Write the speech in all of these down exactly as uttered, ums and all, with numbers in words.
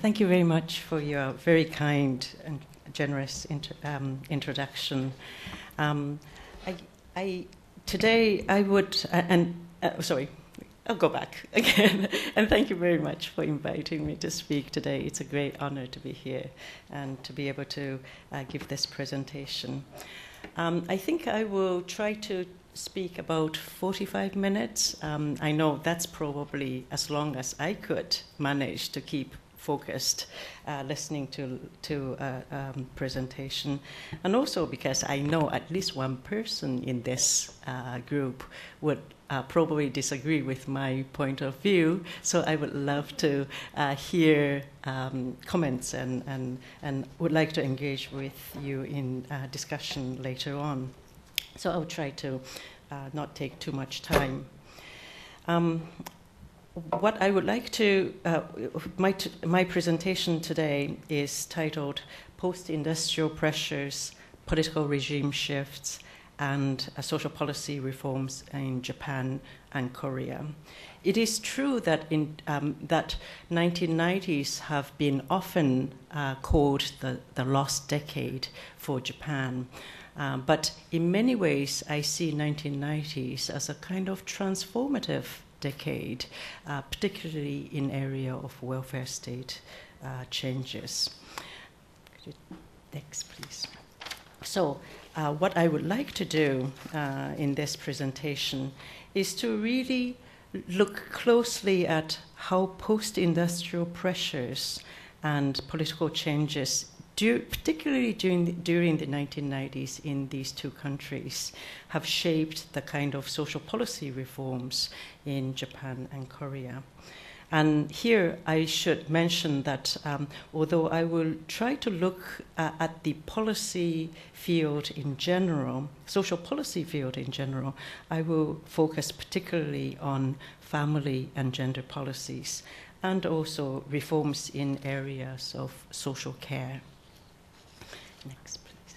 thank you very much for your very kind and generous inter um, introduction. Um, I, I, today I would, uh, and uh, sorry, I'll go back again. And thank you very much for inviting me to speak today. It's a great honor to be here and to be able to uh, give this presentation. Um, I think I will try to speak about forty-five minutes. Um, I know that's probably as long as I could manage to keep focused uh, listening to to uh, um, presentation, and also because I know at least one person in this uh, group would uh, probably disagree with my point of view. So I would love to uh, hear um, comments and, and and would like to engage with you in uh, discussion later on. So I'll try to uh, not take too much time. Um, What I would like to, uh, my, t my presentation today is titled Post-Industrial Pressures, Political Regime Shifts, and uh, Social Policy Reforms in Japan and Korea. It is true that in um, that nineteen nineties have been often uh, called the, the lost decade for Japan. Uh, but in many ways, I see nineteen nineties as a kind of transformative decade, uh, particularly in area of welfare state uh, changes. Could you, next, please. So, uh, what I would like to do uh, in this presentation is to really look closely at how post-industrial pressures and political changes, do, particularly during the, during the nineteen nineties in these two countries, have shaped the kind of social policy reforms in Japan and Korea. And here I should mention that um, although I will try to look uh, at the policy field in general, social policy field in general, I will focus particularly on family and gender policies and also reforms in areas of social care. Next, please.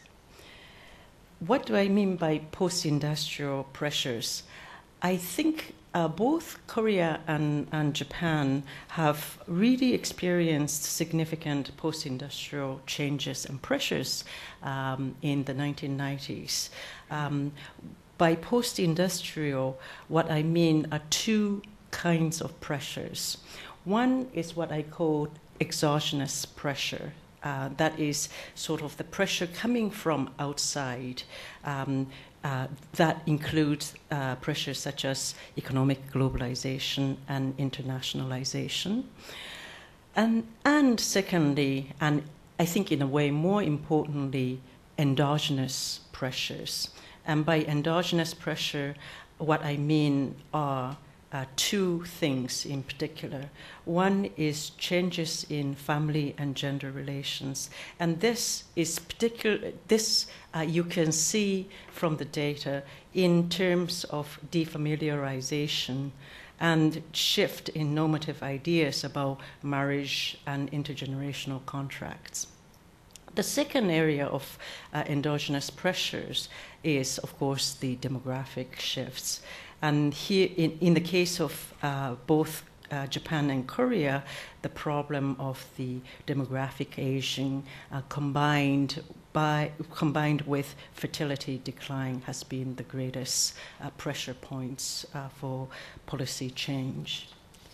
What do I mean by post-industrial pressures? I think uh, both Korea and, and Japan have really experienced significant post-industrial changes and pressures um, in the nineteen nineties. Um, by post-industrial, what I mean are two kinds of pressures. One is what I call exogenous pressure. Uh, that is sort of the pressure coming from outside. Um, uh, that includes uh, pressures such as economic globalization and internationalization. And, and secondly, and I think in a way more importantly, endogenous pressures. And by endogenous pressure, what I mean are Uh, two things in particular. One is changes in family and gender relations, and this is particular. This uh, you can see from the data in terms of defamiliarization and shift in normative ideas about marriage and intergenerational contracts. The second area of uh, endogenous pressures is, of course, the demographic shifts. And here, in, in the case of uh, both uh, Japan and Korea, the problem of the demographic aging uh, combined by combined with fertility decline has been the greatest uh, pressure points uh, for policy change.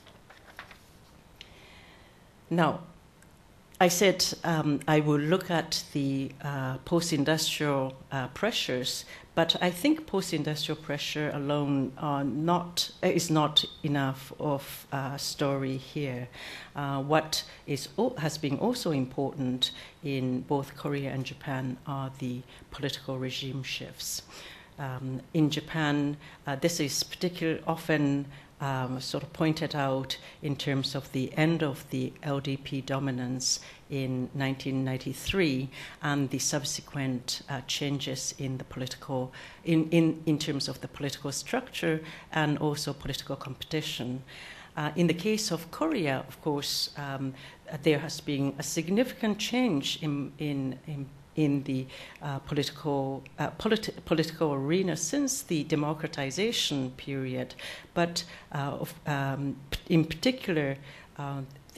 Now, I said um, I will look at the uh, post-industrial uh, pressures, but I think post-industrial pressure alone are not, is not enough of a story here. Uh, what is, has been also important in both Korea and Japan are the political regime shifts. Um, in Japan, uh, this is particularly often Um, sort of pointed out in terms of the end of the L D P dominance in nineteen ninety-three and the subsequent uh, changes in the political, in, in, in terms of the political structure and also political competition. Uh, in the case of Korea, of course, um, there has been a significant change in, in, in in the uh, political uh, politi political arena since the democratization period, but uh, of, um, in particular, uh,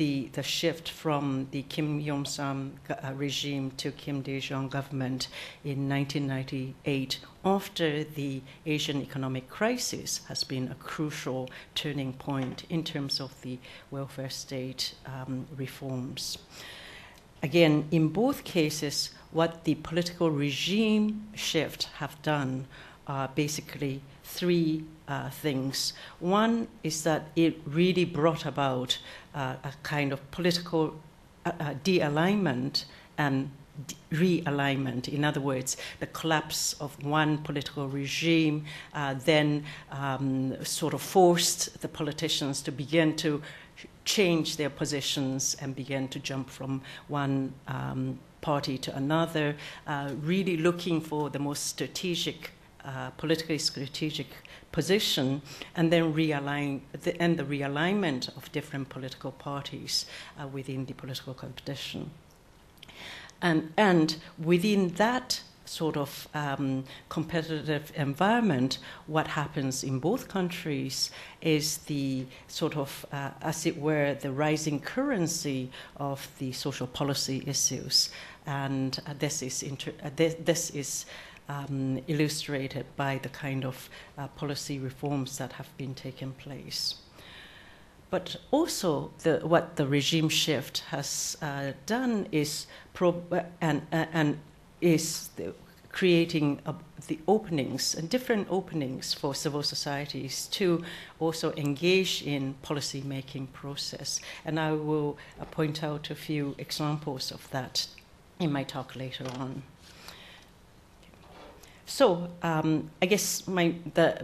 the, the shift from the Kim Yong-sam uh, regime to Kim Dae-jung government in nineteen ninety-eight after the Asian economic crisis has been a crucial turning point in terms of the welfare state um, reforms. Again, in both cases, what the political regime shift have done are basically three uh, things. One is that it really brought about uh, a kind of political uh, uh, de-alignment and realignment. In other words, the collapse of one political regime uh, then um, sort of forced the politicians to begin to change their positions and begin to jump from one um, party to another, uh, really looking for the most strategic, uh, politically strategic position, and then realign, the, and the realignment of different political parties uh, within the political competition. And, and within that sort of um, competitive environment, what happens in both countries is the sort of, uh, as it were, the rising currency of the social policy issues. And uh, this is, inter uh, this, this is um, illustrated by the kind of uh, policy reforms that have been taking place. But also, the, what the regime shift has uh, done is pro and uh, and is the, creating a, the openings and different openings for civil societies to also engage in policy-making process. And I will uh, point out a few examples of that in my talk later on. So um, I guess my the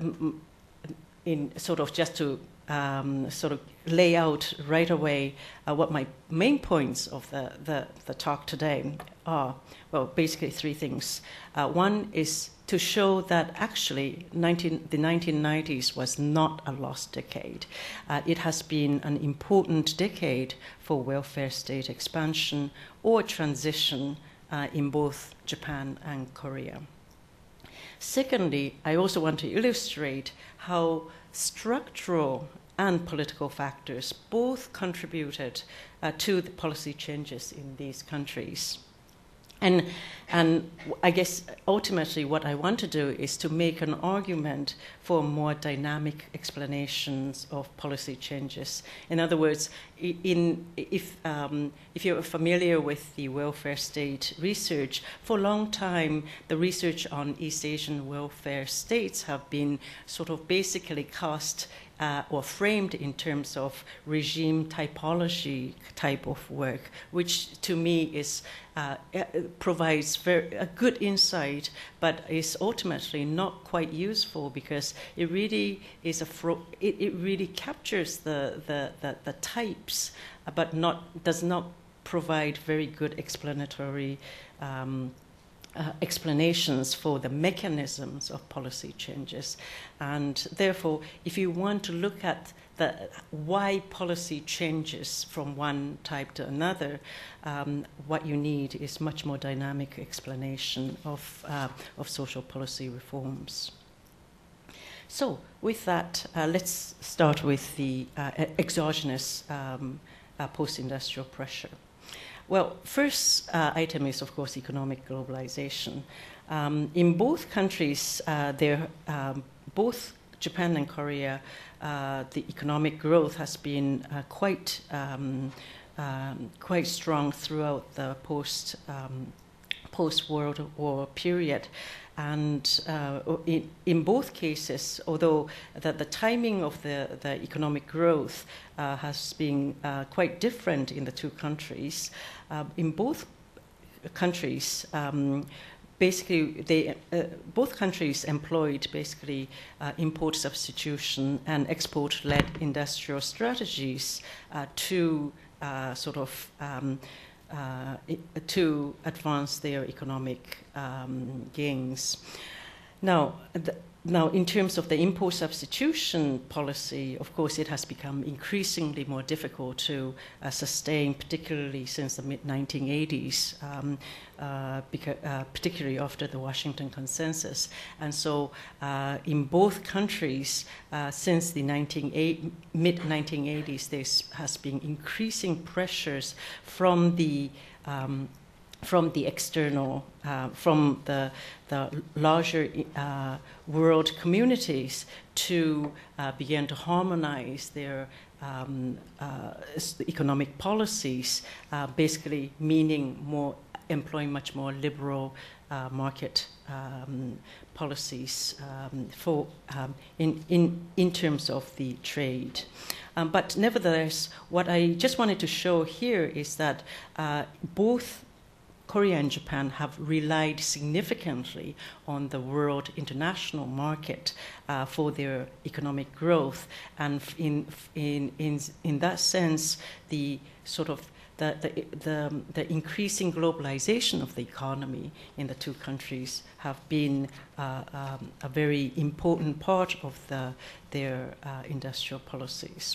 in sort of just to um, sort of lay out right away uh, what my main points of the, the, the talk today are. Well, basically three things. Uh, one is to show that actually nineteen, the nineteen nineties was not a lost decade. Uh, it has been an important decade for welfare state expansion or transition uh, in both Japan and Korea. Secondly, I also want to illustrate how structural and political factors both contributed uh, to the policy changes in these countries. And, and I guess ultimately what I want to do is to make an argument for more dynamic explanations of policy changes. In other words, in, if, um, if you're familiar with the welfare state research, for a long time the research on East Asian welfare states have been sort of basically cast Uh, or framed in terms of regime typology type of work, which to me is uh, provides very, a good insight, but is ultimately not quite useful because it really is a fro it, it really captures the the, the, the types, but not does not provide very good explanatory Um, Uh, explanations for the mechanisms of policy changes. And therefore, if you want to look at the, why policy changes from one type to another, um, what you need is much more dynamic explanation of, uh, of social policy reforms. So with that, uh, let's start with the uh, exogenous um, uh, post-industrial pressure. Well, first uh, item is, of course, economic globalization. Um, in both countries, uh, there, um, both Japan and Korea, uh, the economic growth has been uh, quite, um, um, quite strong throughout the post, um, post-World War period. And uh, in, in both cases, although the, the timing of the, the economic growth uh, has been uh, quite different in the two countries, uh, in both countries, um, basically, they, uh, both countries employed basically uh, import substitution and export-led industrial strategies uh, to uh, sort of um, Uh, to advance their economic um, gains. Now, the, now, in terms of the import substitution policy, of course, it has become increasingly more difficult to uh, sustain, particularly since the mid nineteen eighties, um, uh, because, uh, particularly after the Washington Consensus. And so, uh, in both countries, uh, since the mid nineteen eighties, there has been increasing pressures from the um, from the external, uh, from the, the larger uh, world communities to uh, begin to harmonize their um, uh, economic policies, uh, basically meaning more, employing much more liberal uh, market um, policies um, for, um, in, in, in terms of the trade. Um, but nevertheless, what I just wanted to show here is that uh, both Korea and Japan have relied significantly on the world international market uh, for their economic growth, and in in in in that sense, the sort of the the the, the increasing globalization of the economy in the two countries have been uh, um, a very important part of the their uh, industrial policies.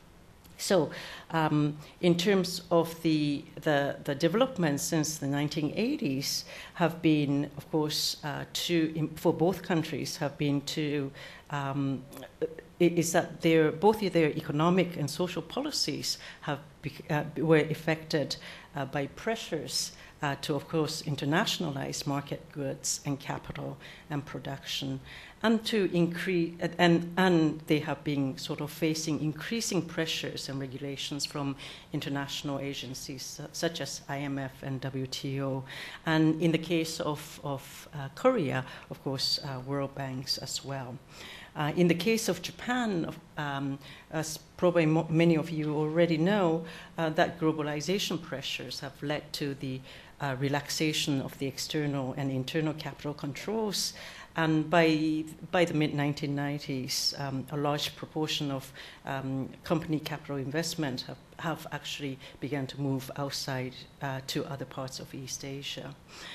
So, um, in terms of the, the, the developments since the nineteen eighties, have been, of course, uh, to for both countries have been to um, is that their both their economic and social policies have uh, were affected uh, by pressures uh, to, of course, internationalize market goods and capital and production, and to increase, and, and they have been sort of facing increasing pressures and regulations from international agencies such as I M F and W T O. And in the case of, of uh, Korea, of course, uh, World Banks as well. Uh, in the case of Japan, um, as probably mo many of you already know, uh, that globalization pressures have led to the uh, relaxation of the external and internal capital controls. And by, by the mid nineteen nineties, um, a large proportion of um, company capital investment have, have actually begun to move outside uh, to other parts of East Asia,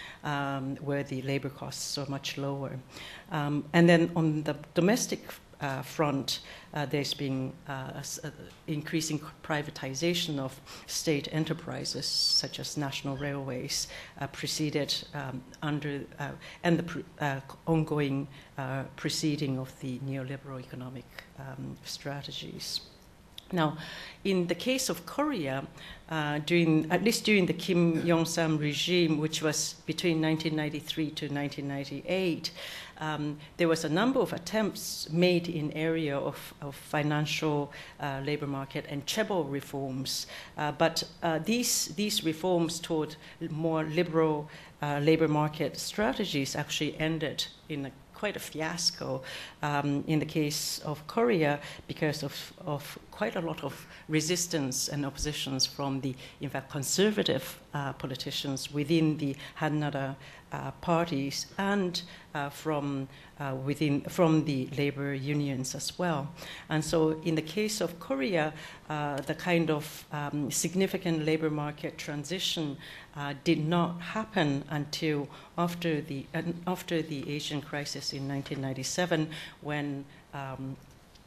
um, where the labor costs are much lower. Um, and then on the domestic uh, front, uh, there's been uh, a, a increasing privatization of state enterprises, such as national railways, uh, preceded um, under, uh, and the pre uh, ongoing uh, preceding of the neoliberal economic um, strategies. Now, in the case of Korea, uh, during, at least during the Kim Yong-sam regime, which was between nineteen ninety-three to nineteen ninety-eight, um, there was a number of attempts made in area of, of financial uh, labor market and chaebol reforms. Uh, but uh, these, these reforms toward more liberal uh, labor market strategies actually ended in a quite a fiasco um, in the case of Korea because of, of quite a lot of resistance and oppositions from the, in fact, conservative uh, politicians within the Hannara uh, parties and uh, from uh, within from the labor unions as well. And so, in the case of Korea, uh, the kind of um, significant labor market transition uh, did not happen until after the uh, after the Asian crisis in nineteen ninety-seven, when um,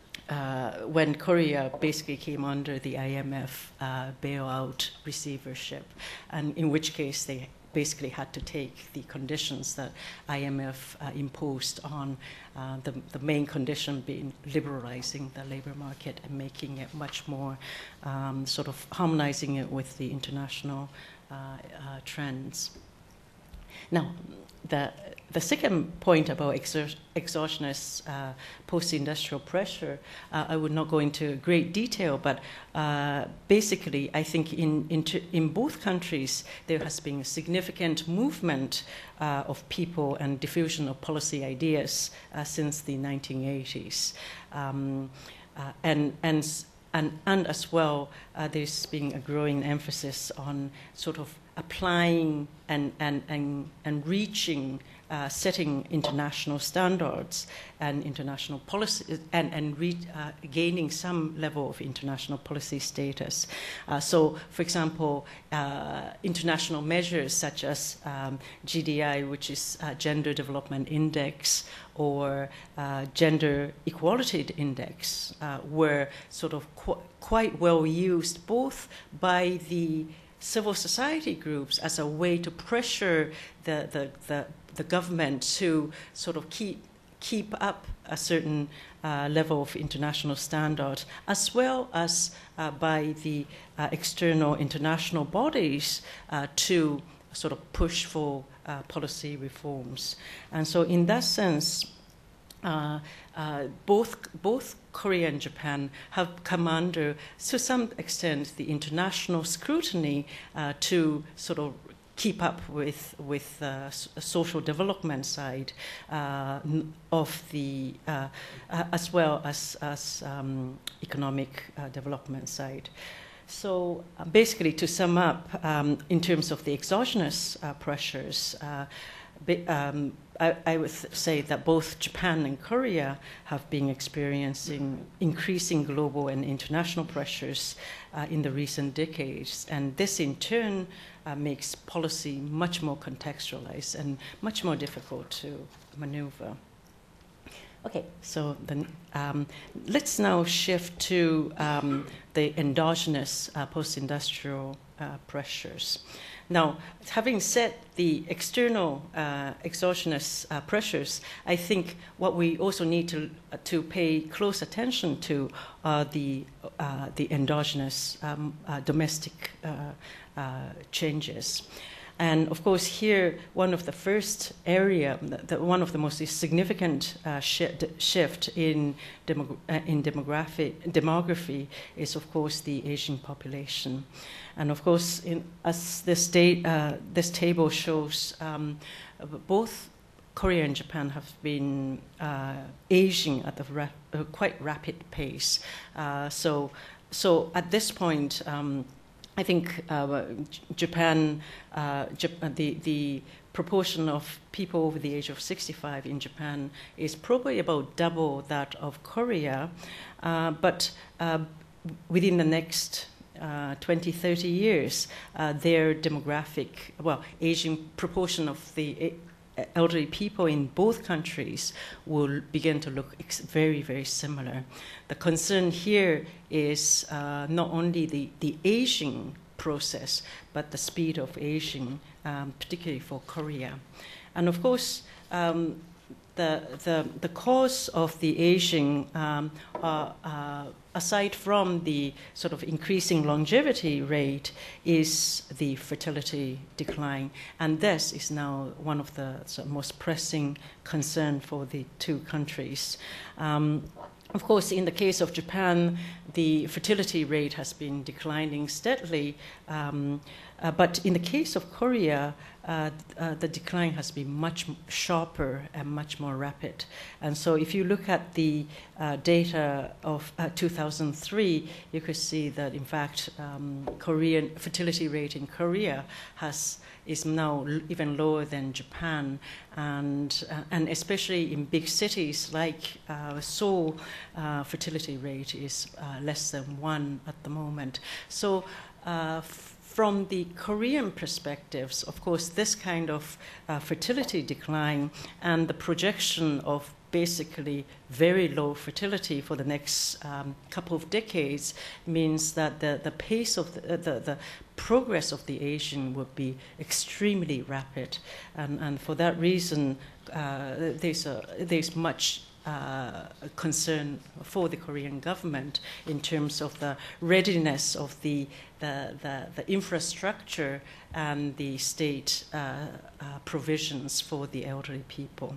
uh, when Korea basically came under the I M F uh, bailout receivership, and in which case they basically had to take the conditions that I M F uh, imposed on uh, the, the main condition being liberalizing the labor market and making it much more um, sort of harmonizing it with the international uh, uh, trends. Now, the, the second point about exer exogenous uh, post-industrial pressure, uh, I would not go into great detail, but uh, basically I think in, in, in both countries there has been a significant movement uh, of people and diffusion of policy ideas uh, since the nineteen eighties. Um, uh, and, and, and, and as well, uh, there's been a growing emphasis on sort of applying and, and, and, and reaching uh, setting international standards and international policy, and, and re, uh, gaining some level of international policy status. Uh, so, for example, uh, international measures such as um, G D I, which is uh, Gender Development Index, or uh, Gender Equality Index, uh, were sort of qu quite well used both by the civil society groups as a way to pressure the, the, the, the government to sort of keep, keep up a certain uh, level of international standard, as well as uh, by the uh, external international bodies uh, to sort of push for uh, policy reforms. And so in that sense, Uh, uh, both, both Korea and Japan have come under, to some extent, the international scrutiny uh, to sort of keep up with, with uh, social development side uh, of the, uh, uh, as well as, as um, economic uh, development side. So uh, basically, to sum up, um, in terms of the exogenous uh, pressures, uh, um, I, I would say that both Japan and Korea have been experiencing increasing global and international pressures uh, in the recent decades. And this, in turn, uh, makes policy much more contextualized and much more difficult to maneuver. Okay, so then um, let's now shift to um, the endogenous uh, post-industrial uh, pressures. Now, having said the external uh, exogenous uh, pressures, I think what we also need to uh, to pay close attention to are the uh, the endogenous um, uh, domestic uh, uh, changes. And of course, here, one of the first area, the, the, one of the most significant uh, shi shift in, demog uh, in demography, demography is, of course, the aging population. And of course, in, as this, day, uh, this table shows, um, both Korea and Japan have been uh, aging at a ra uh, quite rapid pace. Uh, so, so at this point, um, I think uh, Japan, uh, Jap the, the proportion of people over the age of sixty-five in Japan is probably about double that of Korea. Uh, but uh, within the next uh, twenty, thirty years, uh, their demographic, well, aging proportion of the elderly people in both countries will begin to look ex very, very similar. The concern here is uh, not only the, the aging process, but the speed of aging, um, particularly for Korea. And of course, um, the, the, the cause of the aging, um, are, uh, aside from the sort of increasing longevity rate, is the fertility decline. And this is now one of the sort of most pressing concern for the two countries. Um, Of course, in the case of Japan, the fertility rate has been declining steadily. Um, uh, but in the case of Korea, uh, uh, the decline has been much sharper and much more rapid. And so if you look at the uh, data of uh, two thousand three, you could see that, in fact, um, Korean fertility rate in Korea has is now even lower than Japan, and uh, and especially in big cities like uh, Seoul, uh, fertility rate is uh, less than one at the moment. So uh, from the Korean perspectives, of course, this kind of uh, fertility decline and the projection of basically very low fertility for the next um, couple of decades means that the, the pace of the, the, the progress of the aging would be extremely rapid. And, and for that reason, uh, there's, a, there's much uh, concern for the Korean government in terms of the readiness of the, the, the, the infrastructure and the state uh, uh, provisions for the elderly people.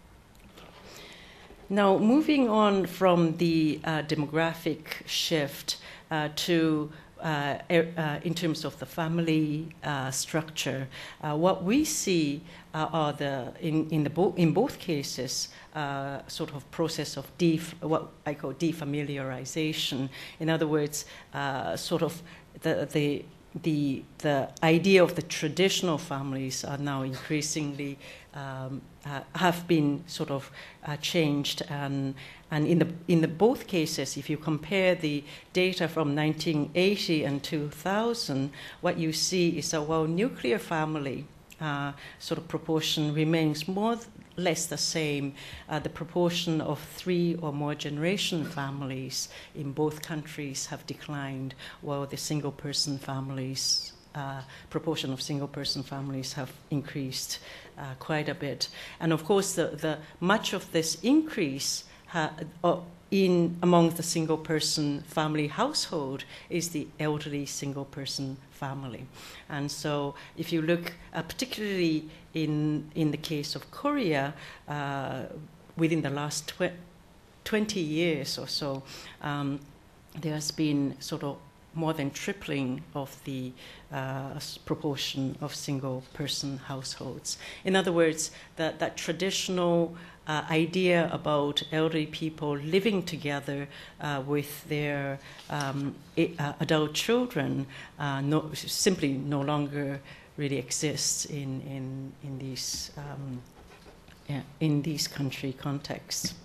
Now, moving on from the uh, demographic shift uh, to uh, uh, in terms of the family uh, structure, uh, what we see uh, are the in in the bo in both cases uh, sort of process of def what I call defamiliarization. In other words, uh, sort of the the the the idea of the traditional families are now increasingly um, uh, have been sort of uh, changed, and and in the in the both cases, if you compare the data from nineteen eighty and two thousand, what you see is that while nuclear family uh, sort of proportion remains more less the same, uh, the proportion of three or more generation families in both countries have declined, while the single person families, uh, proportion of single person families have increased uh, quite a bit. And of course, the, the much of this increase ha, uh, in among the single person family household is the elderly single person family. And so if you look uh, particularly in in the case of Korea, uh, within the last tw- twenty years or so, um, there has been sort of more than tripling of the uh, proportion of single person households. In other words, that, that traditional uh, idea about elderly people living together uh, with their um, uh, adult children uh, no, simply no longer really exists in, in, in these um, yeah, in these country contexts.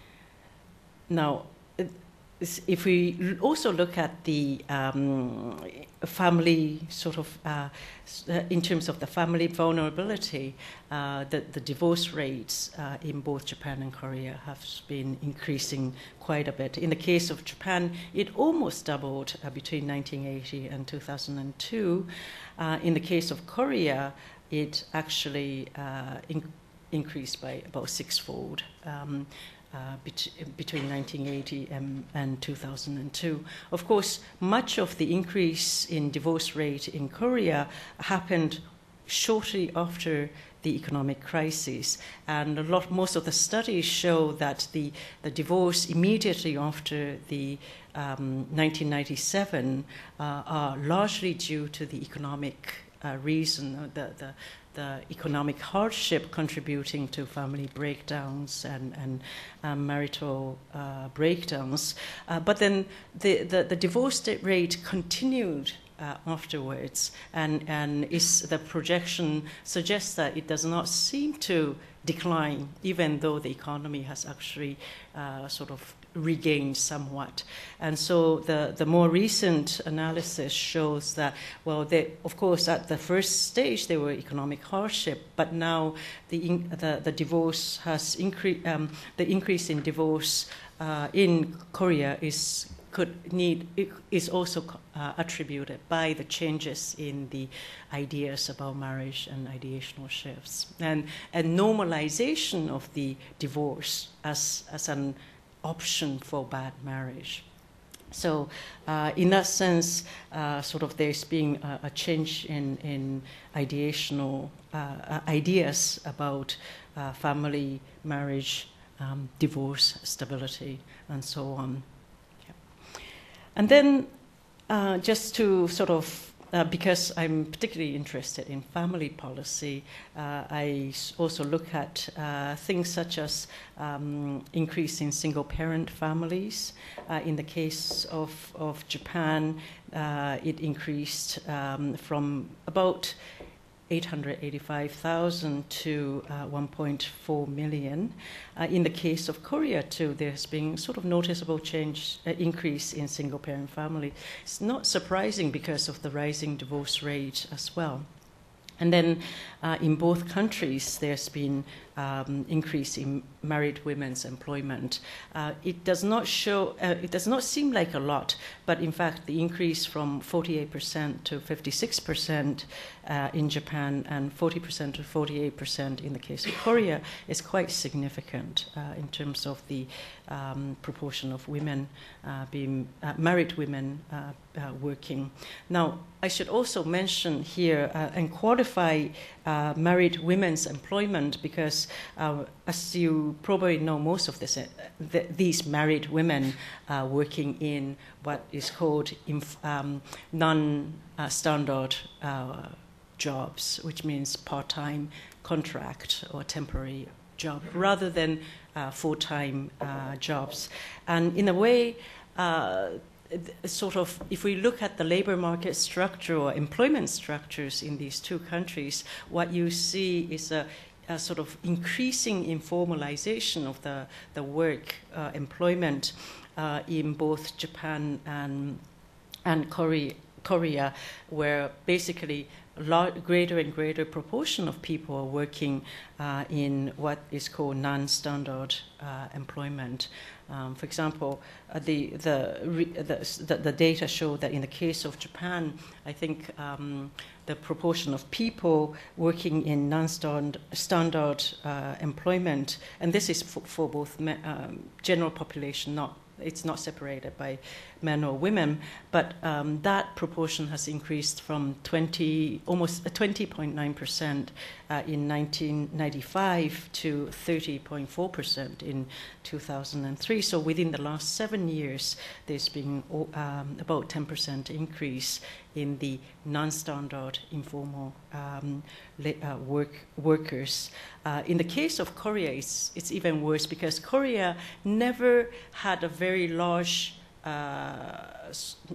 Now, if we also look at the um, family sort of, uh, in terms of the family vulnerability, uh, the, the divorce rates uh, in both Japan and Korea have been increasing quite a bit. In the case of Japan, it almost doubled uh, between nineteen eighty and two thousand two. Uh, in the case of Korea, it actually uh, in, increased by about sixfold. Um, Uh, bet- between nineteen eighty and, and two thousand two. Of course, much of the increase in divorce rate in Korea happened shortly after the economic crisis, and a lot, most of the studies show that the, the divorce immediately after the um, nineteen ninety-seven uh, are largely due to the economic uh, reason, the, the the economic hardship contributing to family breakdowns and, and um, marital uh, breakdowns. Uh, but then the, the, the divorce rate continued uh, afterwards, and, and is the projection suggests that it does not seem to decline, even though the economy has actually uh, sort of regained somewhat. And so the, the more recent analysis shows that, well, they, of course, at the first stage, there were economic hardship, but now the in, the, the divorce has increased, um, the increase in divorce uh, in Korea is could need is also uh, attributed by the changes in the ideas about marriage and ideational shifts, and a normalization of the divorce as as an option for bad marriage. So uh, in that sense, uh, sort of there's been a, a change in, in ideational uh, ideas about uh, family, marriage, um, divorce, stability, and so on. Yeah. And then uh, just to sort of Uh, because I'm particularly interested in family policy, uh, I also look at uh, things such as um, increase in single-parent families. Uh, in the case of, of Japan, uh, it increased um, from about eight hundred eighty-five thousand to uh, one point four million. Uh, in the case of Korea, too, there's been sort of noticeable change, uh, increase in single-parent family. It's not surprising because of the rising divorce rate as well. And then uh, in both countries, there's been um, increase in married women's employment. Uh, it does not show, uh, it does not seem like a lot, but in fact, the increase from forty-eight percent to fifty-six percent uh, in Japan and forty percent to forty-eight percent in the case of Korea is quite significant uh, in terms of the um, proportion of women uh, being uh, married women uh, uh, working. Now, I should also mention here uh, and qualify uh, married women's employment because, uh, as you probably know, most of this, uh, th- these married women uh, working in what is called inf- um, non-standard uh, jobs, which means part-time contract or temporary job, rather than uh, full-time uh, jobs. And in a way, uh, sort of, if we look at the labor market structure or employment structures in these two countries, what you see is a, a sort of increasing informalization of the, the work uh, employment uh, in both Japan and, and Korea, Korea, where basically a greater and greater proportion of people are working uh, in what is called non-standard uh, employment. Um, for example, uh, the, the, the, the data show that in the case of Japan, I think um, the proportion of people working in non-standard uh, employment, and this is for, for both me, um, general population, not it's not separated by men or women, but um, that proportion has increased from twenty, almost twenty point nine percent uh, in nineteen ninety-five to thirty point four percent in two thousand three. So within the last seven years, there's been um, about ten percent increase in the non-standard informal um, uh, work, workers. Uh, in the case of Korea, it's, it's even worse because Korea never had a very large Uh,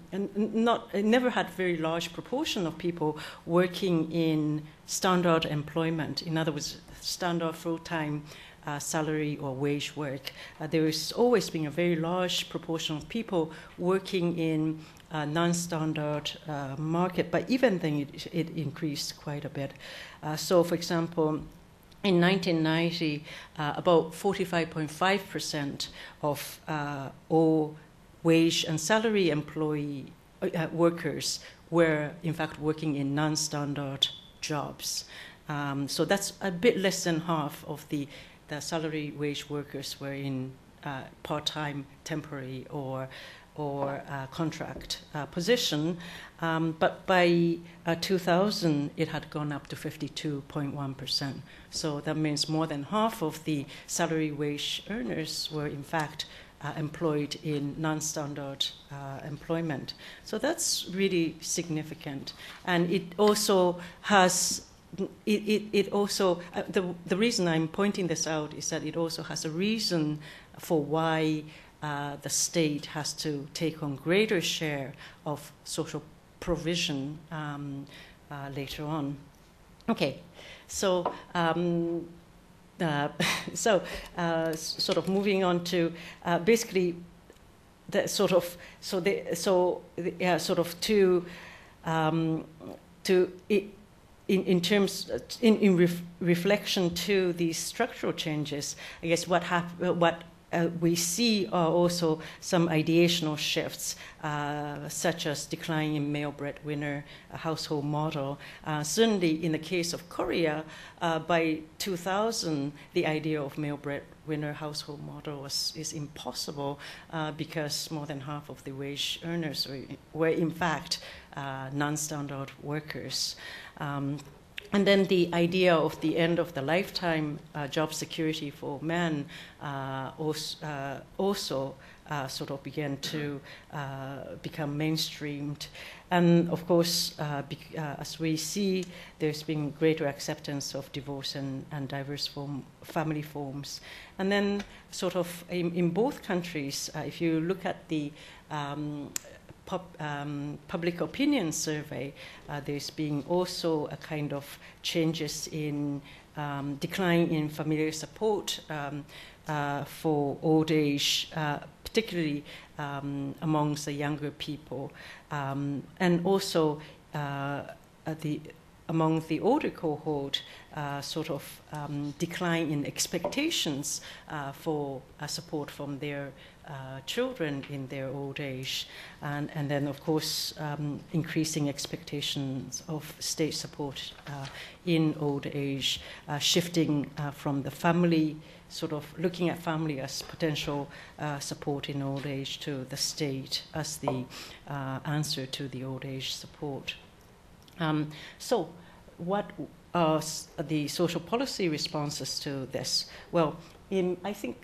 not never had very large proportion of people working in standard employment. In other words, standard full-time uh, salary or wage work. Uh, there has always been a very large proportion of people working in uh, non-standard uh, market, but even then it, it increased quite a bit. Uh, so, for example, in nineteen ninety, uh, about forty-five point five percent of uh, all wage and salary employee uh, workers were, in fact, working in non-standard jobs. Um, so that's a bit less than half of the, the salary wage workers were in uh, part-time, temporary, or or uh, contract uh, position. Um, but by uh, two thousand, it had gone up to fifty-two point one percent. So that means more than half of the salary wage earners were, in fact, Uh, employed in non-standard uh, employment. So that's really significant. And it also has, it, it, it also, uh, the, the reason I'm pointing this out is that it also has a reason for why uh, the state has to take on greater share of social provision um, uh, later on. Okay, so um, Uh, so, uh, sort of moving on to uh, basically the sort of so the so the, yeah, sort of to um, to it, in in terms in in ref, reflection to these structural changes. I guess what hap- what. Uh, we see uh, also some ideational shifts, uh, such as decline in male breadwinner uh, household model. Uh, certainly, in the case of Korea, uh, by two thousand, the idea of male breadwinner household model was is impossible uh, because more than half of the wage earners were, were in fact, uh, non-standard workers. Um, And then the idea of the end of the lifetime uh, job security for men uh, also, uh, also uh, sort of began to uh, become mainstreamed. And of course, uh, be, uh, as we see, there's been greater acceptance of divorce and, and diverse form, family forms. And then sort of in, in both countries, uh, if you look at the um, Pub, um, public opinion survey, uh, there's been also a kind of changes in um, decline in familiar support um, uh, for old age, uh, particularly um, amongst the younger people, um, and also uh, at the among the older cohort, uh, sort of um, decline in expectations uh, for uh, support from their uh, children in their old age, and, and then of course um, increasing expectations of state support uh, in old age, uh, shifting uh, from the family, sort of looking at family as potential uh, support in old age to the state as the uh, answer to the old age support. Um, so, what are the social policy responses to this? Well, in, I think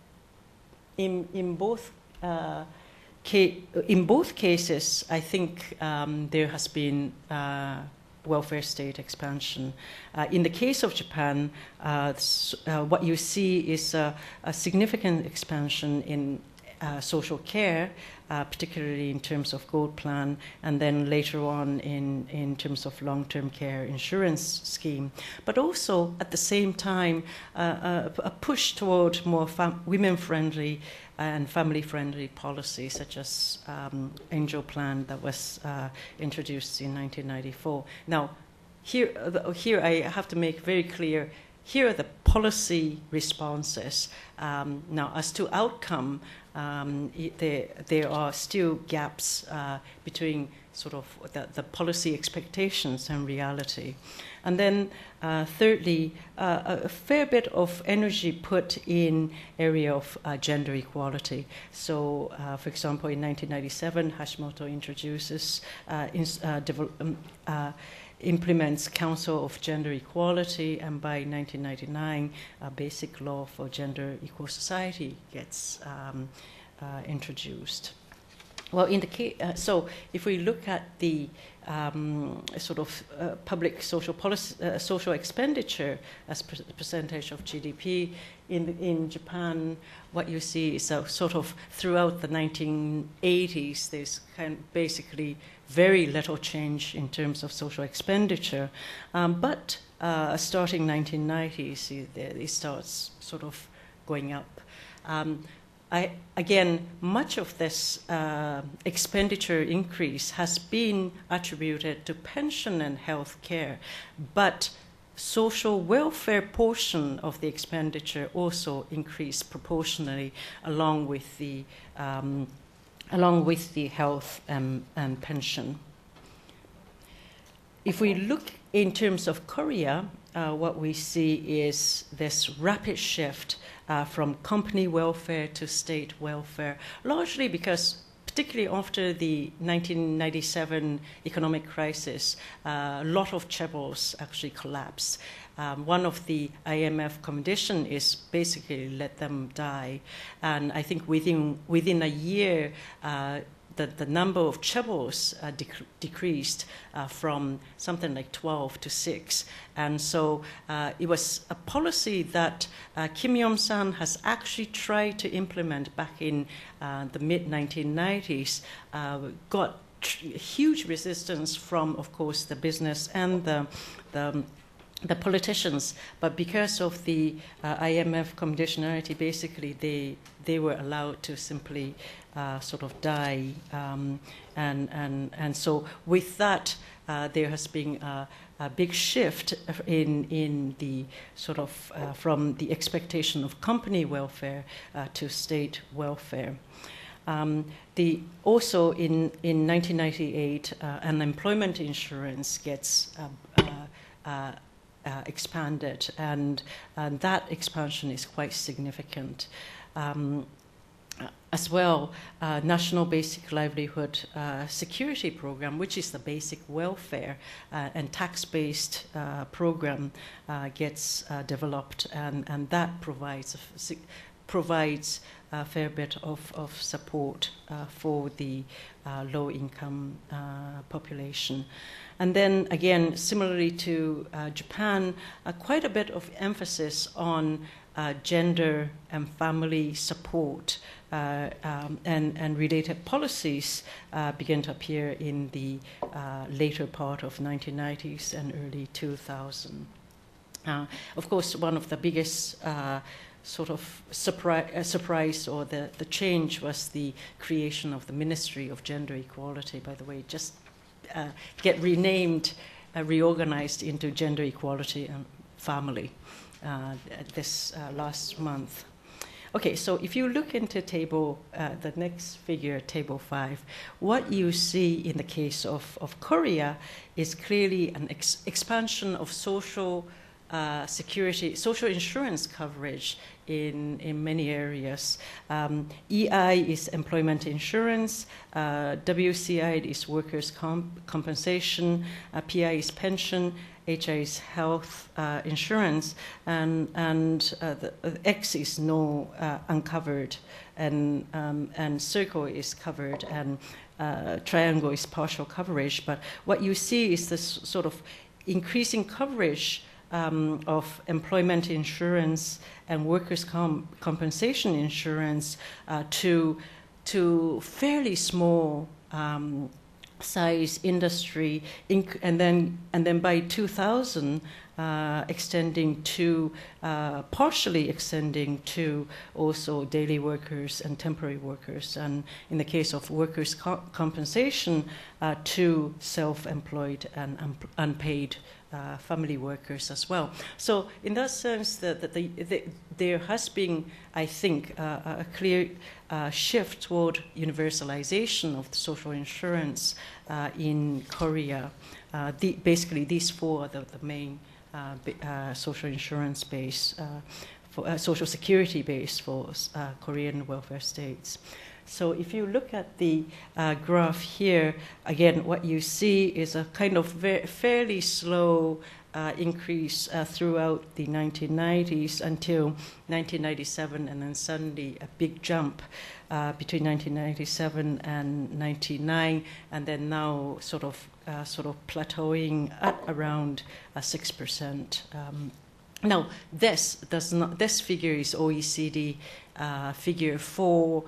in in both uh, ca- in both cases, I think um, there has been uh, welfare state expansion. Uh, in the case of Japan, uh, uh, what you see is a, a significant expansion in uh, social care, uh, particularly in terms of Gold Plan, and then later on in, in terms of long-term care insurance scheme, but also at the same time uh, a, a push toward more women-friendly and family-friendly policies, such as um, Angel Plan that was uh, introduced in nineteen ninety-four. Now, here, uh, here I have to make very clear, here are the policy responses. Um, now, as to outcome, um, there, there are still gaps uh, between sort of the, the policy expectations and reality. And then, uh, thirdly, uh, a fair bit of energy put in area of uh, gender equality. So, uh, for example, in nineteen ninety-seven, Hashimoto introduces, uh, in, uh, um, uh, implements Council of Gender Equality, and by nineteen ninety-nine, a basic law for gender equal society gets um, uh, introduced. Well, in the case, uh, so if we look at the um, sort of uh, public social policy, uh, social expenditure as per percentage of G D P in in Japan, what you see is a sort of throughout the nineteen eighties, there's kind of basically very little change in terms of social expenditure, um, but uh, starting nineteen nineties, it, it starts sort of going up. Um, I, again, much of this uh, expenditure increase has been attributed to pension and health care, but social welfare portion of the expenditure also increased proportionally along with the um, along with the health and, and pension. If we look in terms of Korea, uh, what we see is this rapid shift uh, from company welfare to state welfare, largely because particularly after the nineteen ninety-seven economic crisis, uh, a lot of chaebols actually collapsed. Um, one of the I M F condition is basically let them die. And I think within, within a year, uh, the, the number of chaebols uh, dec decreased uh, from something like twelve to six. And so uh, it was a policy that uh, Kim Yong-san has actually tried to implement back in uh, the mid nineteen nineties, uh, got huge resistance from, of course, the business and the, the the politicians, but because of the uh, I M F conditionality, basically they they were allowed to simply uh, sort of die, um, and and and so with that, uh, there has been a, a big shift in in the sort of uh, from the expectation of company welfare uh, to state welfare. Um, the, also in in nineteen ninety-eight, uh, unemployment insurance gets uh, uh, uh, Uh, expanded, and, and that expansion is quite significant. Um, as well, uh, National Basic Livelihood uh, Security Program, which is the basic welfare uh, and tax-based uh, program, uh, gets uh, developed, and, and that provides a, provides a fair bit of, of support uh, for the uh, low-income uh, population. And then, again, similarly to uh, Japan, uh, quite a bit of emphasis on uh, gender and family support uh, um, and, and related policies uh, began to appear in the uh, later part of nineteen nineties and early two thousand. Uh, of course, one of the biggest uh, sort of surprise, uh, surprise or the, the change was the creation of the Ministry of Gender Equality, by the way, just Uh, get renamed, uh, reorganized into Gender Equality and Family uh, this uh, last month. Okay, so if you look into table, uh, the next figure, table five, what you see in the case of, of Korea is clearly an ex expansion of social uh, security, social insurance coverage in, in many areas. Um, E I is employment insurance, uh, W C I is workers' comp compensation, uh, P I is pension, H I is health uh, insurance, and, and uh, the, uh, X is no uh, uncovered, and, um, and circle is covered, and uh, triangle is partial coverage. But what you see is this sort of increasing coverage um, of employment insurance and workers' com compensation insurance uh, to, to fairly small um, size industry, and then and then by two thousand, uh, extending to uh, partially extending to also daily workers and temporary workers, and in the case of workers' co compensation, uh, to self-employed and un unpaid uh, family workers as well. So, in that sense, that the, the, the, there has been, I think, uh, a clear uh, shift toward universalization of the social insurance uh, in Korea. Uh, the, basically, these four are the, the main uh, uh, social insurance base, uh, for, uh, social security base for uh, Korean welfare states. So if you look at the uh, graph here, again, what you see is a kind of very, fairly slow uh, increase uh, throughout the nineteen nineties until nineteen ninety-seven, and then suddenly a big jump uh, between nineteen ninety-seven and ninety-nine, and then now sort of uh, sort of plateauing at around uh, six percent. Um, now, this does not. This figure is O E C D uh, figure for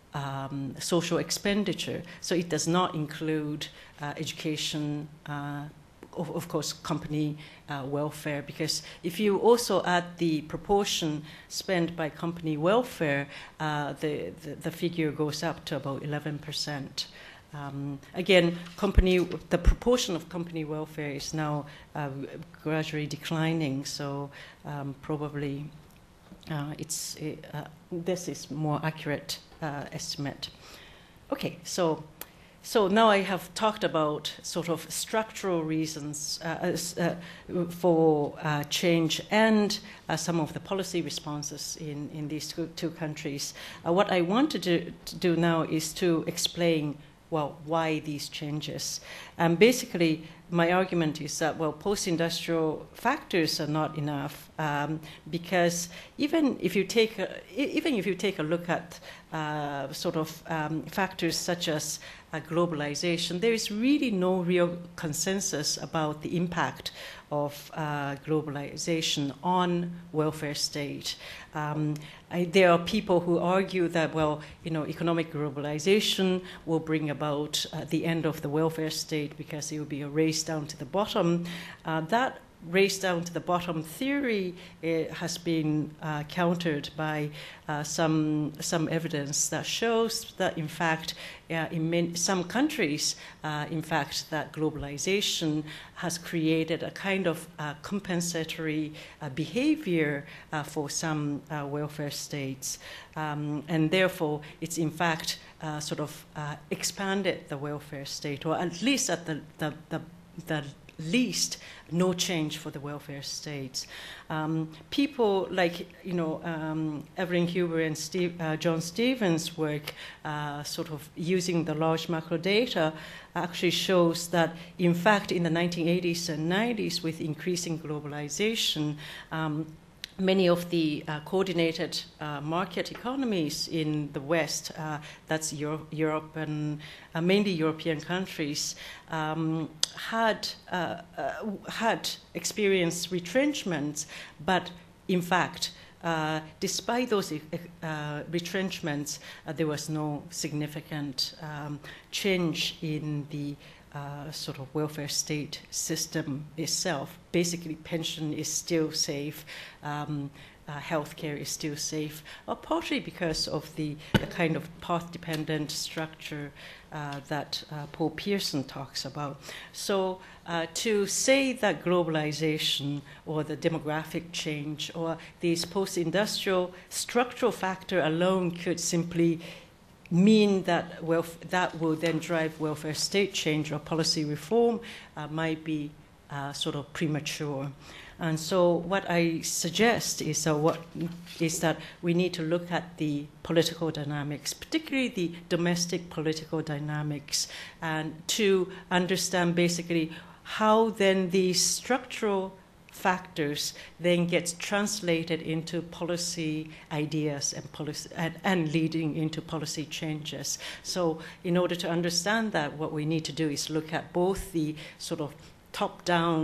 Um, social expenditure, so it does not include uh, education, uh, of, of course, company uh, welfare, because if you also add the proportion spent by company welfare, uh, the, the, the figure goes up to about eleven percent. Um, again, company, the proportion of company welfare is now uh, gradually declining, so um, probably uh, it's, uh, this is more accurate Uh, estimate. Okay, so so now I have talked about sort of structural reasons uh, uh, for uh, change and uh, some of the policy responses in in these two, two countries. Uh, what I want to do, to do now is to explain, well, why these changes. And basically, my argument is that, well, post-industrial factors are not enough, um, because even if you take a, even if you take a look at uh, sort of um, factors such as uh, globalization, there is really no real consensus about the impact of uh, globalization on welfare state. Um, I, there are people who argue that, well, you know, economic globalization will bring about uh, the end of the welfare state because it will be a race down to the bottom. Uh, that race down to the bottom theory uh, has been uh, countered by uh, some some evidence that shows that, in fact, uh, in many, some countries, uh, in fact, that globalization has created a kind of uh, compensatory uh, behavior uh, for some uh, welfare states, um, and therefore it's in fact uh, sort of uh, expanded the welfare state, or at least at the the, the, the least no change for the welfare states. Um, people like, you know, um, Evelyn Huber and Steve, uh, John Stevens' work, uh, sort of using the large macro data, actually shows that, in fact, in the nineteen eighties and nineties, with increasing globalization, um, many of the uh, coordinated uh, market economies in the West, uh, that's Euro Europe and uh, mainly European countries, um, had, uh, uh, had experienced retrenchments, but in fact, Uh, despite those uh, retrenchments, uh, there was no significant um, change in the uh, sort of welfare state system itself. Basically, pension is still safe, um, uh, healthcare is still safe, uh, partly because of the, the kind of path-dependent structure uh, that uh, Paul Pearson talks about. So uh, to say that globalization or the demographic change or these post-industrial structural factor alone could simply mean that welf that will then drive welfare state change or policy reform uh, might be uh, sort of premature. And so what I suggest is, uh, what, is that we need to look at the political dynamics, particularly the domestic political dynamics, and to understand basically how then these structural factors then gets translated into policy ideas and, policy, and, and leading into policy changes. So in order to understand that, what we need to do is look at both the sort of top-down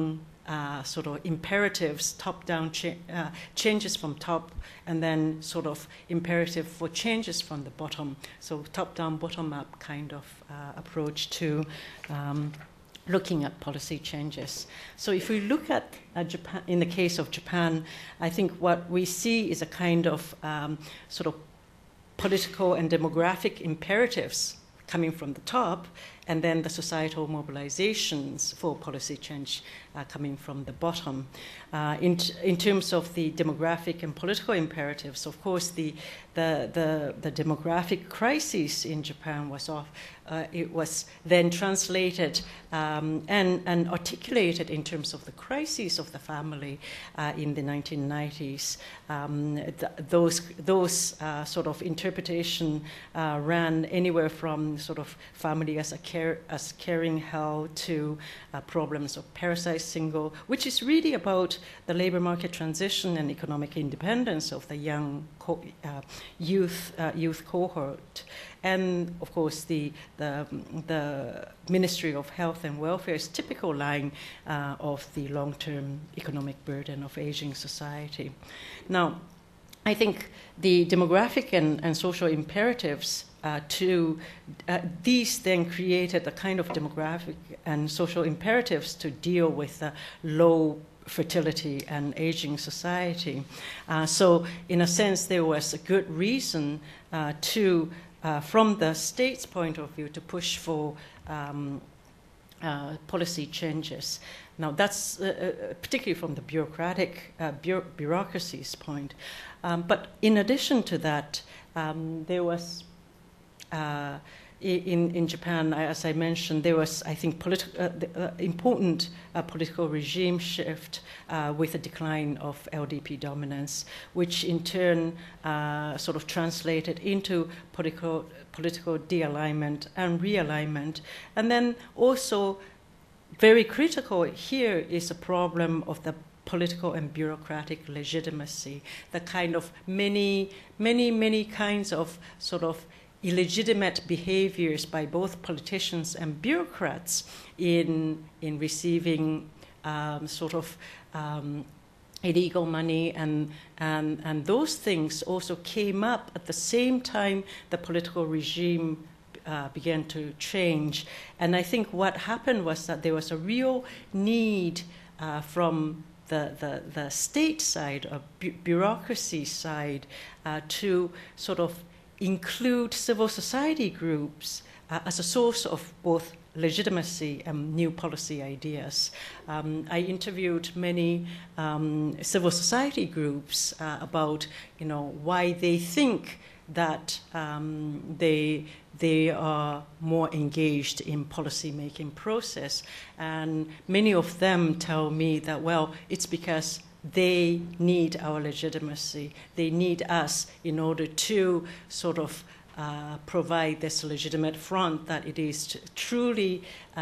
uh, sort of imperatives, top-down cha uh, changes from top, and then sort of imperative for changes from the bottom. So top-down, bottom-up kind of uh, approach to um, looking at policy changes. So if we look at uh, Japan, in the case of Japan, I think what we see is a kind of um, sort of political and demographic imperatives coming from the top, and then the societal mobilizations for policy change uh, coming from the bottom. Uh, in, in terms of the demographic and political imperatives, of course, the, the, the, the demographic crisis in Japan was off. Uh, it was then translated um, and, and articulated in terms of the crisis of the family uh, in the nineteen nineties. Um, th those those uh, sort of interpretation uh, ran anywhere from sort of family as a care, as caring hell to uh, problems of parasite single, which is really about the labor market transition and economic independence of the young co uh, youth uh, youth cohort. And of course, the, the, the Ministry of Health and Welfare's typical line uh, of the long-term economic burden of aging society. Now, I think the demographic and, and social imperatives uh, to uh, these then created a kind of demographic and social imperatives to deal with the low fertility and aging society. Uh, so, in a sense, there was a good reason uh, to Uh, from the state's point of view, to push for um, uh, policy changes. Now, that's uh, uh, particularly from the bureaucratic uh, bu bureaucracy's point. Um, but in addition to that, um, there was uh, in, in Japan, as I mentioned, there was, I think, politi uh, the, uh, important uh, political regime shift uh, with a decline of L D P dominance, which in turn uh, sort of translated into political, political de-alignment and realignment. And then also, very critical here is a problem of the political and bureaucratic legitimacy, the kind of many, many, many kinds of sort of illegitimate behaviors by both politicians and bureaucrats in, in receiving um, sort of um, illegal money, and, and, and those things also came up at the same time the political regime uh, began to change. And I think what happened was that there was a real need uh, from the, the, the state side, or bu bureaucracy side, uh, to sort of include civil society groups uh, as a source of both legitimacy and new policy ideas. Um, I interviewed many um, civil society groups uh, about, you know, why they think that um, they they are more engaged in policy-making process, and many of them tell me that, well, it's because they need our legitimacy. They need us in order to sort of uh, provide this legitimate front that it is truly uh,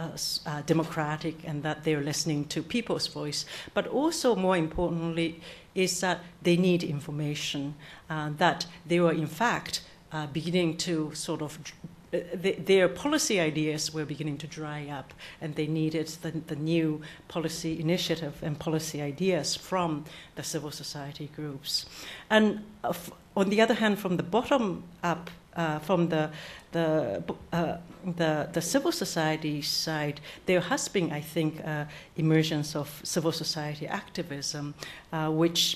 uh, democratic and that they're listening to people's voice. But also, more importantly, is that they need information, uh, that they were, in fact, uh, beginning to sort of The, their policy ideas were beginning to dry up, and they needed the, the new policy initiative and policy ideas from the civil society groups. And uh, on the other hand, from the bottom up, uh, from the the, uh, the the civil society side, there has been, I think, uh, emergence of civil society activism, uh, which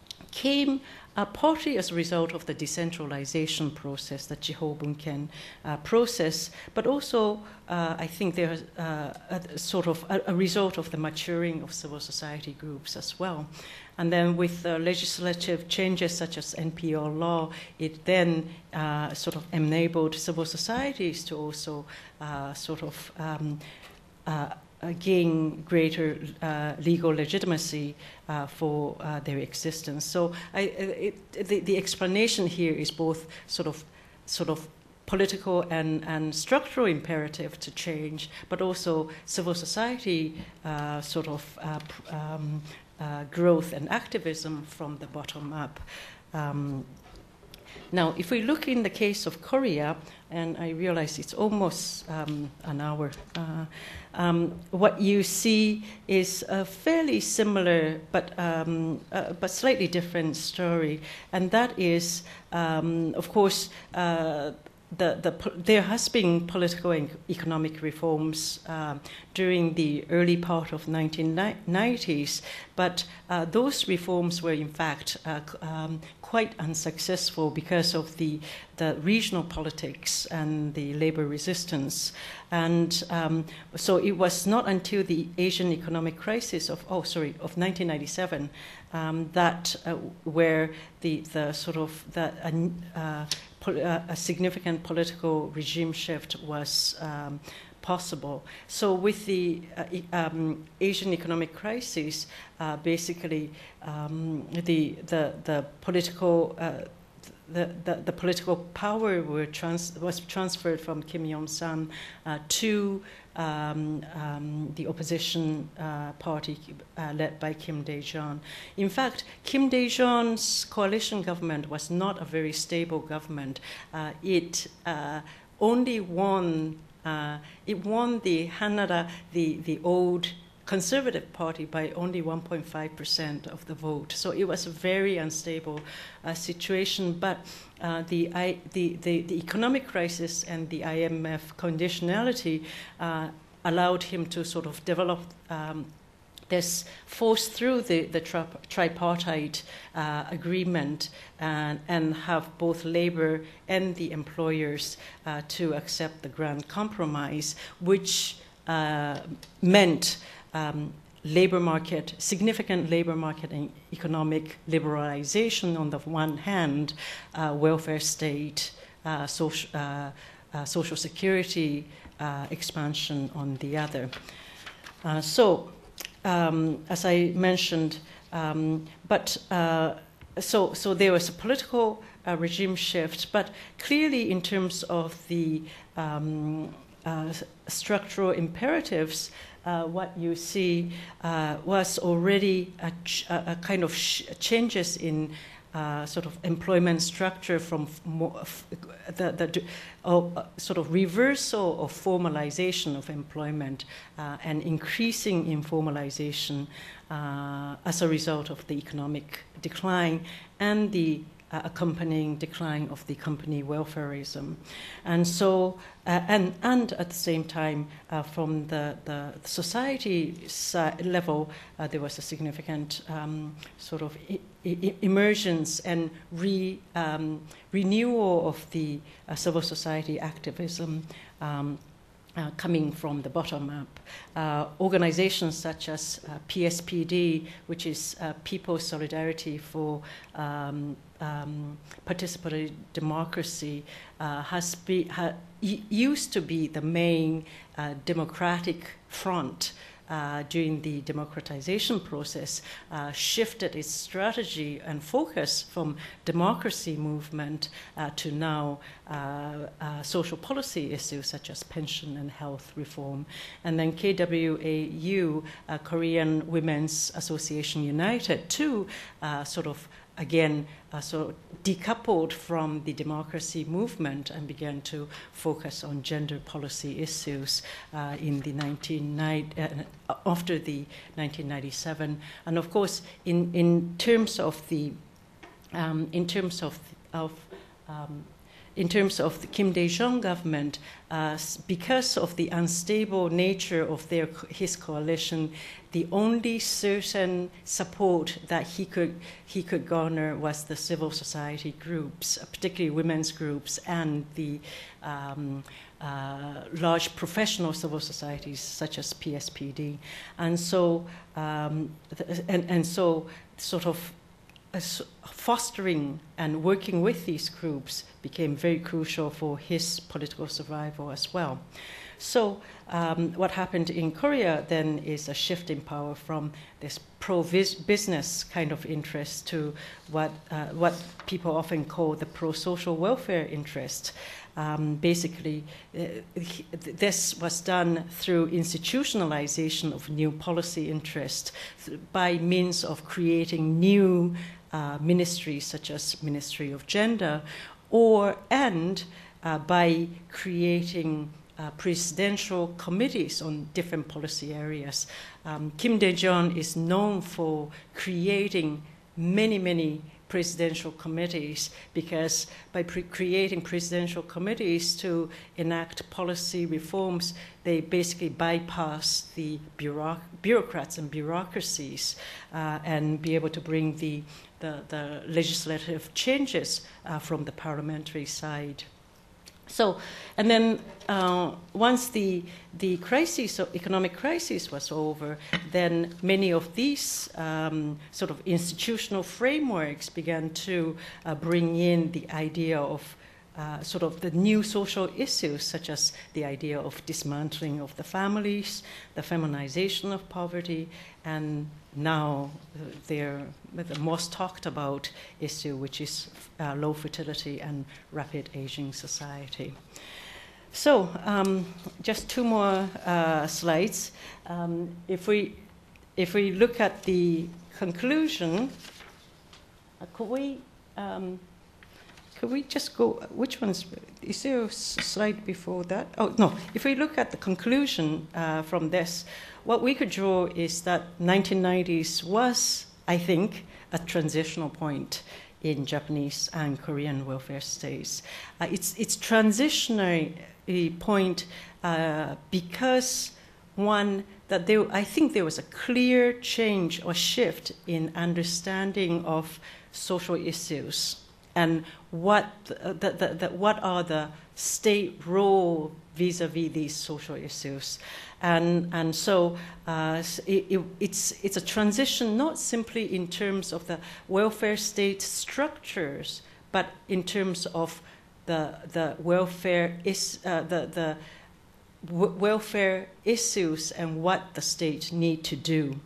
came Uh, partly as a result of the decentralization process, the Chihobunken uh, process, but also uh, I think there's uh, a sort of a, a result of the maturing of civil society groups as well. And then with uh, legislative changes such as N P R law, it then uh, sort of enabled civil societies to also uh, sort of um, uh, Uh, gain greater uh, legal legitimacy uh, for uh, their existence. So I, it, the, the explanation here is both sort of, sort of political and, and structural imperative to change, but also civil society uh, sort of uh, um, uh, growth and activism from the bottom up. Um, now, if we look in the case of Korea, and I realize it's almost um, an hour, uh, um, what you see is a fairly similar but, um, uh, but slightly different story, and that is, um, of course, uh, The, the, there has been political and economic reforms um, during the early part of nineteen nineties, but uh, those reforms were in fact uh, um, quite unsuccessful because of the, the regional politics and the labor resistance. And um, so it was not until the Asian economic crisis of, oh, sorry, of nineteen ninety-seven um, that uh, where the, the sort of, the, uh, a significant political regime shift was um, possible. So with the uh, um, Asian economic crisis, uh, basically um, the, the, the political uh, The, the, the political power were trans was transferred from Kim Yong-sam uh, to um, um, the opposition uh, party uh, led by Kim Dae-jung. In fact, Kim Dae-jung's coalition government was not a very stable government. Uh, it uh, only won, uh, it won the Hanara, the, the old Conservative Party, by only one point five percent of the vote. So it was a very unstable uh, situation. But uh, the, I, the, the, the economic crisis and the I M F conditionality uh, allowed him to sort of develop um, this, force through the, the tri tripartite uh, agreement and, and have both labor and the employers uh, to accept the grand compromise, which uh, meant Um, labor market, significant labor market and economic liberalization on the one hand, uh, welfare state, uh, social, uh, uh, social security uh, expansion on the other. Uh, so, um, as I mentioned, um, but uh, so so there was a political uh, regime shift, but clearly in terms of the um, uh, structural imperatives, Uh, what you see uh, was already a, ch a kind of sh changes in uh, sort of employment structure from more the, the uh, sort of reversal of formalization of employment uh, and increasing informalization uh, as a result of the economic decline and the Uh, accompanying decline of the company welfareism. And so, uh, and, and at the same time, uh, from the, the society level, uh, there was a significant um, sort of e e emergence and re, um, renewal of the uh, civil society activism um, Uh, coming from the bottom up. Uh, organizations such as uh, P S P D, which is uh, People's Solidarity for um, um, Participatory Democracy, uh, has be, ha used to be the main uh, democratic front Uh, during the democratization process, uh, shifted its strategy and focus from democracy movement uh, to now uh, uh, social policy issues such as pension and health reform. And then K W A U, uh, Korean Women's Association United, too, uh, sort of again, uh, so decoupled from the democracy movement and began to focus on gender policy issues uh, in the nineteen ninety, uh, after the nineteen ninety-seven. And of course, in in terms of the um, in terms of of um, in terms of the Kim Dae-jung government, uh, because of the unstable nature of their his coalition, the only certain support that he could he could garner was the civil society groups, particularly women's groups, and the um, uh, large professional civil societies such as P S P D, and so um, and and so sort of fostering and working with these groups became very crucial for his political survival as well. So um, what happened in Korea then is a shift in power from this pro-business kind of interest to what, uh, what people often call the pro-social welfare interest. Um, basically, uh, this was done through institutionalization of new policy interest by means of creating new uh, ministries such as Ministry of Gender, or and uh, by creating uh, presidential committees on different policy areas. Um, Kim Dae-jung is known for creating many, many presidential committees, because by pre creating presidential committees to enact policy reforms, they basically bypass the bureauc bureaucrats and bureaucracies uh, and be able to bring the, the, the legislative changes uh, from the parliamentary side. So, and then uh, once the, the crisis, economic crisis was over, then many of these um, sort of institutional frameworks began to uh, bring in the idea of uh, sort of the new social issues, such as the idea of dismantling of the families, the feminization of poverty, and now they're the most talked about issue, which is uh, low fertility and rapid aging society. So um, just two more uh, slides. Um, if we if we look at the conclusion, uh, could we um, could we just go? Which one's is there a slide before that? Oh no! If we look at the conclusion uh, from this, what we could draw is that nineteen nineties was, I think, a transitional point in Japanese and Korean welfare states. Uh, it's it's transitionary point uh, because one that there, I think there was a clear change or shift in understanding of social issues and what uh, the, the, the, what are the state role vis-a-vis these social issues. And, and so uh, it, it, it's, it's a transition not simply in terms of the welfare state structures, but in terms of the, the welfare is, uh, the, the w welfare issues and what the state need to do.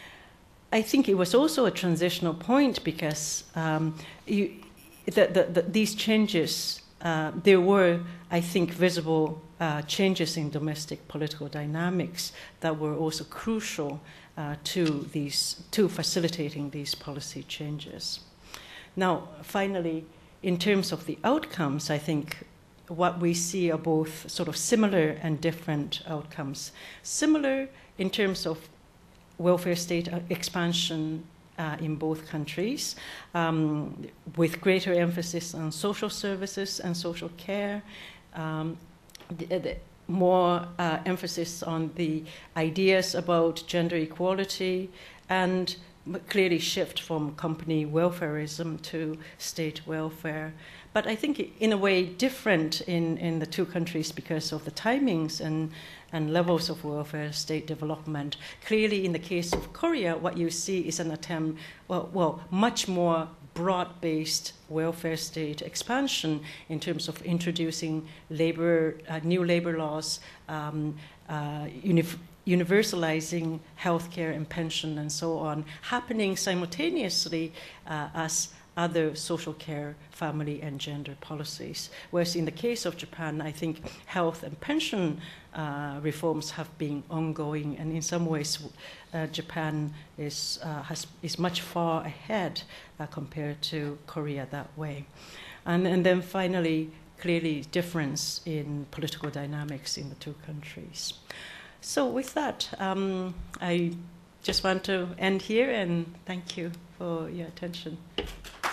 I think it was also a transitional point because um, you, the, the, the, these changes, uh, there were, I think, visible uh, changes in domestic political dynamics that were also crucial uh, to these, to facilitating these policy changes. Now, finally, in terms of the outcomes, I think what we see are both sort of similar and different outcomes. Similar in terms of welfare state expansion uh, in both countries, um, with greater emphasis on social services and social care, um, the, the more uh, emphasis on the ideas about gender equality, and clearly shift from company welfarism to state welfare. But I think in a way different in, in the two countries because of the timings and, and levels of welfare state development. Clearly in the case of Korea, what you see is an attempt, well, well much more broad-based welfare state expansion in terms of introducing labor, uh, new labor laws, um, uh, universalizing healthcare and pension and so on, happening simultaneously uh, as other social care, family, and gender policies. Whereas in the case of Japan, I think health and pension uh, reforms have been ongoing, and in some ways, uh, Japan is, uh, has, is much far ahead uh, compared to Korea that way. And, and then finally, clearly difference in political dynamics in the two countries. So with that, um, I just want to end here and thank you for your attention.